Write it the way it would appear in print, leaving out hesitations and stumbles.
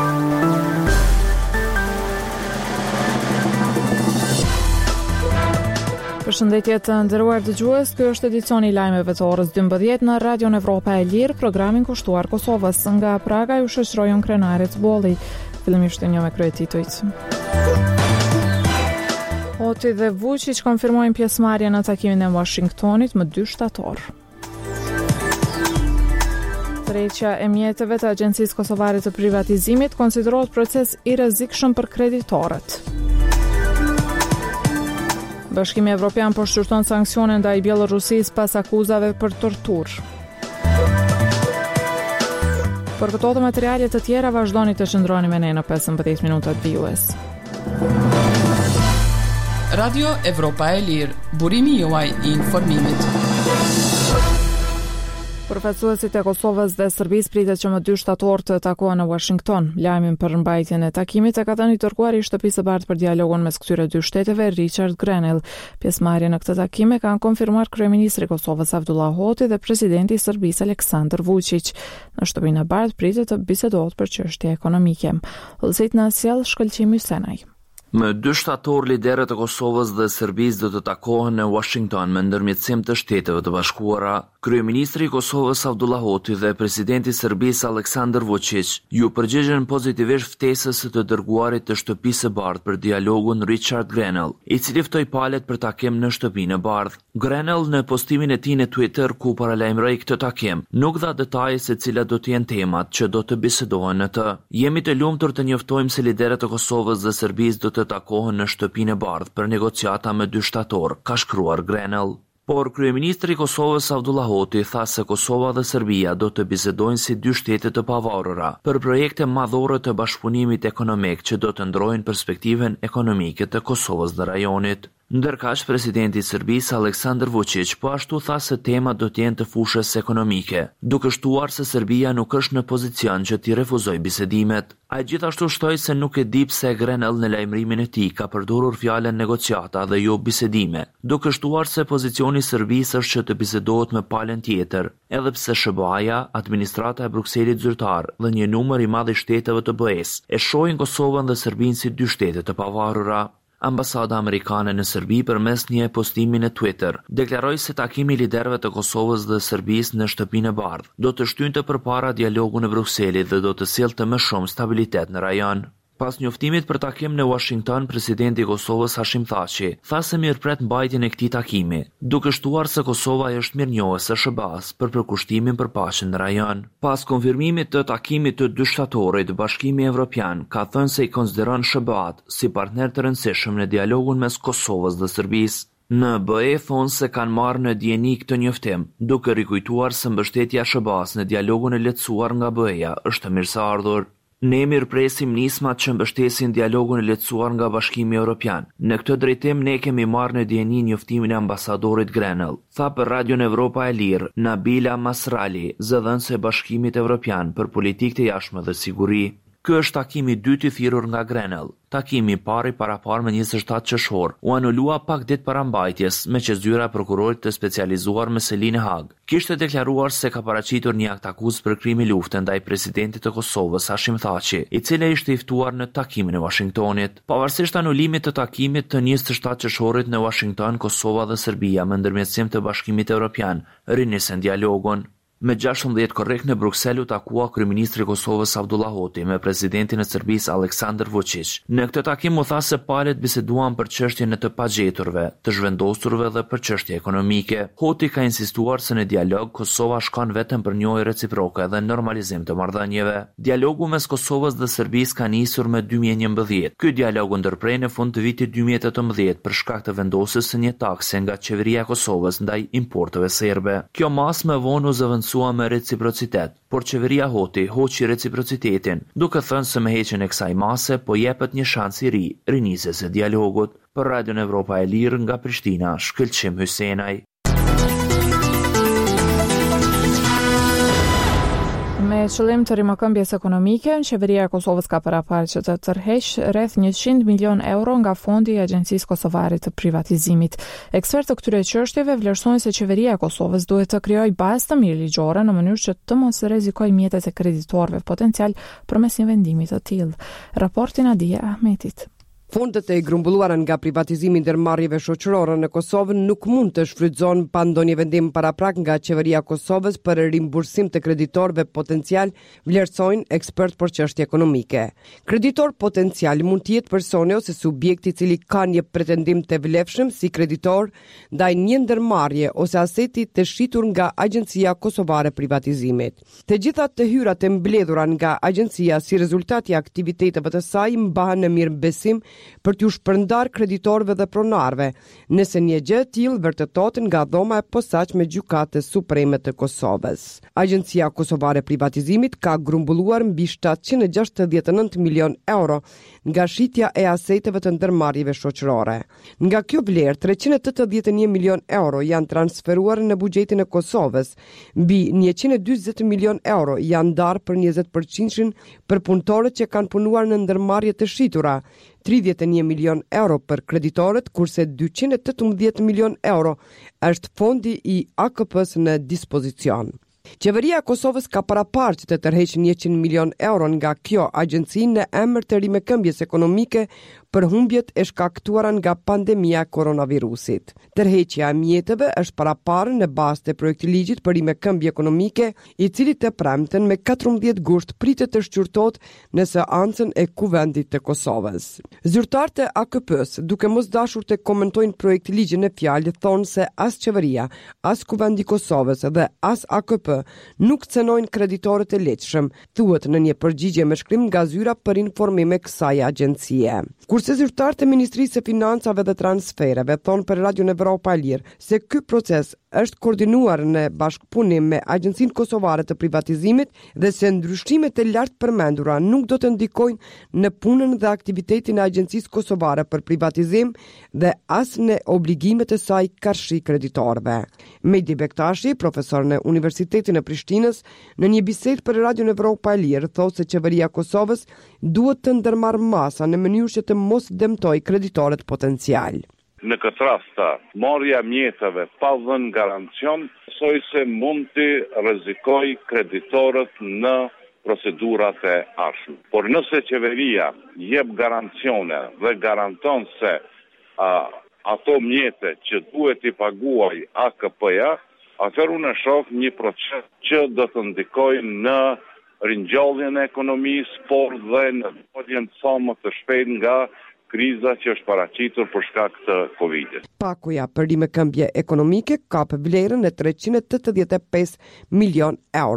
Përshëndetje të nderuar dëgjues, ky është edicioni i lajmeve të orës 12 në Radion Evropa e Lirë, programin kushtuar Kosovës. Nga Praga ju shoqërojnë krenarit Bolli. Fillimisht një me kryetitujt. Hoti dhe Vučić konfirmojnë pjesëmarrjen në takimin e Washingtonit më 2 shtator. Tërheqja e mjeteve të Agjencisë Kosovare të Privatizimit konsiderohet proces i rrezikshëm për kreditorët. Bashkimi Evropian po shqyrton sanksione ndaj Bielorusisë pas akuzave për torturë. Për këto dhe materiale të tjera vazhdoni të qëndroni me ne në 15 minutat vijues. Radio Evropa e Lirë, burimi juaj i informimit. Përfaqësuesit e Kosovës dhe Serbisë pritet që më 2 shtator të takohen në Washington. Lajmin për mbajtjen e takimit e ka dhënë i dërguari i Shtëpisë së Bardhë për dialogun mes këtyre dy shteteve, Richard Grenell. Pjesëmarrjen në këtë takim e kanë konfirmuar kryeministri i Kosovës Abdullah Hoti dhe presidenti i Serbisë Aleksandar Vučić. Në Shtëpinë e Bardhë pritet të bisedohet për çështje ekonomike. Udhëzit në sjell Shkëlqim Hysenaj. Më 2 shtator liderët e Kosovës dhe Serbisë do të takohen në Washington me ndërmjetësim të Shteteve të Bashkuara. Kryeministri i Kosovës Abdullah Hoti dhe presidenti i Serbisë Aleksandar Vučić ju përgjigjen pozitivisht ftesës së të dërguarit të Shtëpisë së Bardhë për dialogun Richard Grenell, i cili ftoi palët për takim në Shtëpinë e Bardhë. Grenell në postimin e tij në Twitter ku paralajmëroi këtë takim, nuk dha detaje se cilat do të jenë temat që do të bisedohen në të. Jemi të lumtur të njoftojmë se liderët e Kosovës dhe Serbisë do të takohen në Shtëpinë e Bardhë për negociata me 2 shtator, ka shkruar Grenell. Por kryeministri i Kosovës Abdullah Hoti tha se Kosova dhe Serbia do të bisedojnë si 2 shtete të pavarura për projekte madhore të bashkëpunimit ekonomik që do të ndrojnë perspektiven ekonomike të Kosovës dhe rajonit. Ndërkaq, presidenti i Serbisë Aleksandar Vučić po ashtu tha se temat do të jenë të fushës ekonomike, duke shtuar se Serbia nuk është në pozicion që t'i refuzojë bisedimet. Ai gjithashtu shtoi se nuk e di pse Grenell në lajmërimin e tij ka përdorur fjalën negociata dhe jo bisedime, duke shtuar se pozicioni i Serbisë është që të bisedohet me palën tjetër, edhe pse SBA-ja, administrata e Brukselit zyrtar dhe një numër i madh i shteteve të BE-s e shohin Kosovën dhe Serbinë si 2 shtete të pavarura. Ambasada amerikane në Serbi përmes një postimi në Twitter deklaroi se takimi i liderëve të Kosovës dhe Serbisë në Shtëpinë e Bardhë do të shtynte përpara dialogun në Brukselit dhe do të sjellte më shumë stabilitet në rajon. Pas njoftimit për takim në Washington, presidenti i Kosovës Hashim Thaçi tha se mirëpret mbajtjen e këtij takimi, duke shtuar se Kosova është mirënjohës së SBA-s për përkushtimin për paqen në rajon. Pas konfirmimit të takimit të 2 shtatorit, Bashkimi Evropian ka thënë se i konsideron SBA-t si partner të rëndësishëm në dialogun mes Kosovës dhe Serbisë. Në BE thonë se kanë marrë në dieni këtë njoftim, duke rikujtuar se mbështetja e SBA-s në dialogun e lehtësuar nga BE-ja është mirëseardhur. Ne mirëpresim nismat që mbështesin dialogun e lehtësuar nga Bashkimi Evropian. Në këtë drejtim ne kemi marrë në dieni njoftimin e ambasadorit Grenell, tha për Radion Evropa e Lirë Nabila Masrali, zëdhënëse e Bashkimit Evropian për politikë të jashtme dhe siguri. Ky është takimi i dytë i thirrur nga Grenell. Takimi i parë me 27 qershor u anulua pak ditë para mbajtjes, me që zyra e prokurorit të specializuar me Selin Hag kishte deklaruar se ka paraqitur një akt akuzë për krimi lufte ndaj presidentit të Kosovës Hashim Thaçi, i cili ishte i ftuar në takimin e Washingtonit. Pavarësisht anulimit të takimit të 27 qershorit në Washington, Kosova dhe Serbia me ndërmjetësim të Bashkimit Evropian rinisën dialogun. Me 16 korrekt në Bruksel u takua kryeministri i Kosovës Abdullah Hoti me presidentin e Serbisë Aleksandar Vučić. Në këtë takim u tha se palët biseduan për çështjen e të pagjeturve, të zhvendosurve dhe për çështje ekonomike. Hoti ka insistuar se në dialog Kosova shkon vetëm për njohje reciproke dhe normalizim të marrëdhënieve. Dialogu mes Kosovës dhe Serbisë ka nisur me 2011. Ky dialog u ndërprerë në fund të vitit 2018 për shkak të vendosjes së një takse nga qeveria e Kosovës ndaj importeve serbe. Kjo mas më vonë u zëvendësua me reciprocitet, por qeveria Hoti hoqi reciprocitetin, duke thënë se me heqjen e kësaj mase po jepet një shans i ri rinisjes së dialogut. Për Radion Evropa e Lirë nga Prishtina, Shkëlqim Hysenaj. Me qëllim të rimëkëmbjes ekonomike, qeveria e Kosovës ka paraparë që të tërheqë rreth 100 milion euro nga fondi i Agjencisë Kosovare të Privatizimit. Ekspertë të këtyre çështjeve vlerësojnë se qeveria e Kosovës duhet të krijojë bazë të mirë ligjore në mënyrë që të mos rrezikojë mjetet e kreditorëve potencial përmes një vendimi të tillë. Raporti Nadia Ahmetit. Fondet e grumbulluara nga privatizimi i ndërmarrjeve shoqërore në Kosovë nuk mund të shfrytëzohen pa ndonjë vendim paraprak nga qeveria e Kosovës për rimbursim të kreditorëve potencial, vlerësojnë ekspert për çështje ekonomike. Kreditor potencial mund të jetë personi ose subjekti i cili ka një pretendim të vlefshëm si kreditor ndaj një ndërmarrje ose aseti të shitur nga Agjencia Kosovare e Privatizimit. Të gjitha të hyrat e mbledhura nga agjencia si rezultat i aktiviteteve të saj mbahen në mirëbesim për t'u shpërndar kreditorëve dhe pronarëve, nëse një gjë e tillë vërtetohet nga dhoma e posaçme Gjykatës Supreme të Kosovës. Agjencia Kosovare e Privatizimit ka grumbulluar mbi 769 milion euro nga shitja e aseteve të ndërmarrjeve shoqërore. Nga kjo vlerë, 381 milion euro janë transferuar në buxhetin e Kosovës, mbi 140 milion euro janë ndarë për 20% për punëtorët që kanë punuar në ndërmarrje të shitura, 31 milion euro për kreditorët, kurse 218 milion euro është fondi i AKP-s në dispozicion. Qeveria e Kosovës ka paraparë që të tërheqë 100 milion euro nga kjo agjenci në emër të rimëkëmbjes ekonomike për humbjet e shkaktuara nga pandemia e koronavirusit. Tërheqja e mjeteve është paraparë në bazë të projektiligjit për rimëkëmbje ekonomike, i cili të premten me 14 gusht pritet të shqyrtohet në seancën e Kuvendit të Kosovës. Zyrtarët e AKP-s, duke mos dashur të komentojnë projektiligjin e fjalë, thonë se as qeveria, as Kuvendi i Kosovës dhe as AKP nuk cenojnë kreditorët e lehtëshëm, thuhet në një përgjigje me shkrim nga zyra për informime kësaj agjencie. Kurse zyrtarët e Ministrisë së Financave dhe Transfereve thonë për Radio Evropa e Lirë se ky proces është koordinuar në bashkëpunim me Agjencinë Kosovare të Privatizimit dhe se ndryshimet e lartë përmendura nuk do të ndikojnë në punën dhe aktivitetin e Agjencisë Kosovare për Privatizim dhe as në obligimet e saj karshi kreditorëve. Mehdi Bektashi, profesor në Universitetin e Prishtinës, në një bisedë për Radio Evropa e Lirë, thotë se qeveria e Kosovës duhet të ndërmarrë masa në mënyrë që të mos dëmtojë kreditorët potencial. Në këtë rast, marrja mjeteve pa dhënë garancion, besoj se mund të rrezikojë kreditorët në procedurat e ardhshme. Por nëse qeveria jep garancione dhe garanton se ato mjete që duhet i paguaj AKP-ja, atëherë unë shoh një proces që do të ndikojë në ringjalljen e ekonomisë, por dhe në doljen sa më të shpejt nga kriza që është paraqitur për shkak të Covidit. Paguja për rimëkëmbje ekonomike ka vlerën e 385 milion euro.